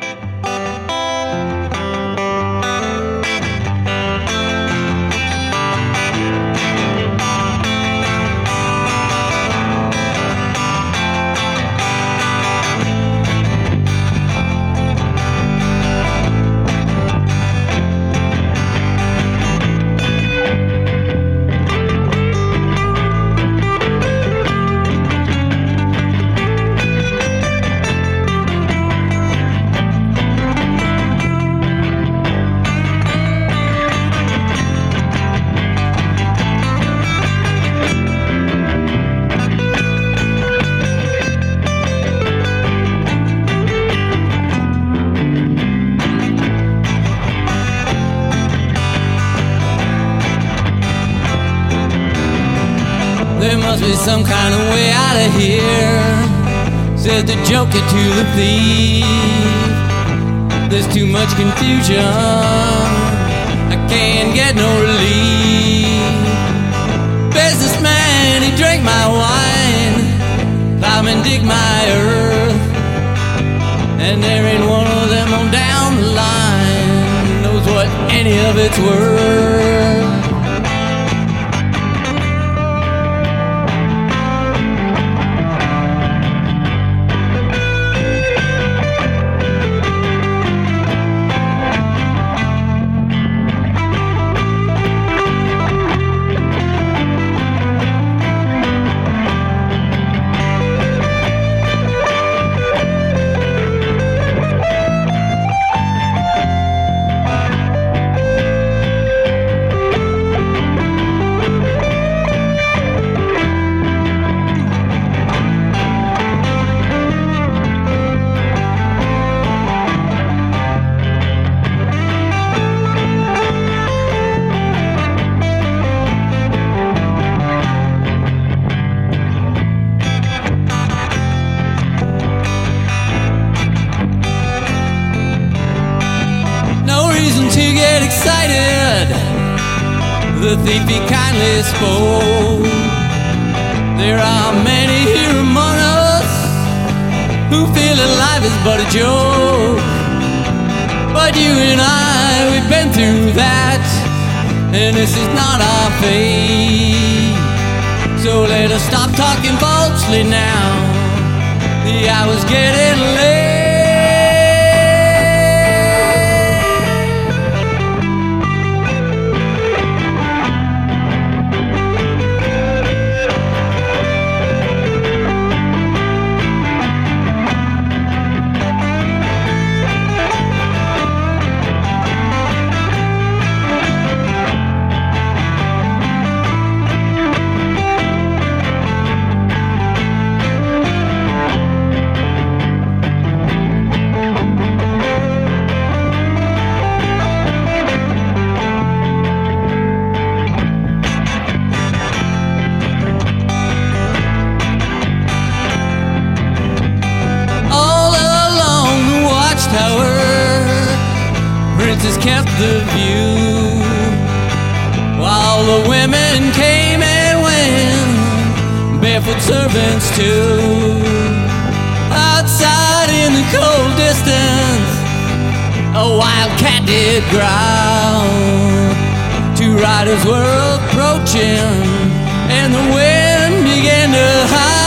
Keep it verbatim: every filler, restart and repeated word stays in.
There must be some kind of way out of here, said the joker to the thief. There's too much confusion, I can't get no relief. Businessman, he drank my wine, plowman dig my earth, and there ain't one of them on down the line knows what any of it's worth. To get excited, the thief he kindly spoke. There are many here among us who feel that life is but a joke. But you and I, we've been through that, and this is not our fate. So let us stop talking falsely now, the hour's getting late. Princess kept the view, while the women came and went, barefoot servants too. Outside in the cold distance, a wild cat did growl. Two riders were approaching, and the wind began to howl.